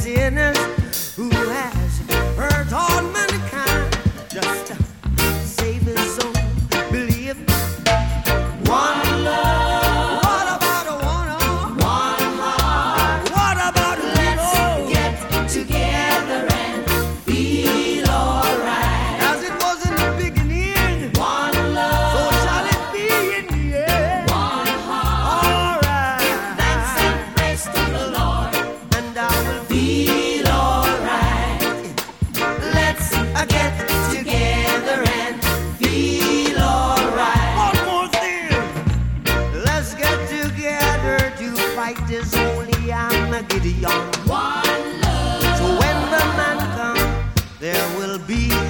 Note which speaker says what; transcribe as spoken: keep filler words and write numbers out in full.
Speaker 1: sinners who has hurt all mankind. Just save his soul, believe. One love. What about a one? One heart. What about a let's get together and feel alright. As it was in the beginning. One love. So shall it be in the end. One heart. Alright. Give thanks and praise to the Lord, and I will feel alright. Let's uh, get together and feel alright. One more thing. Let's get together to fight this holy Armageddon. One love. So when the man comes, there will be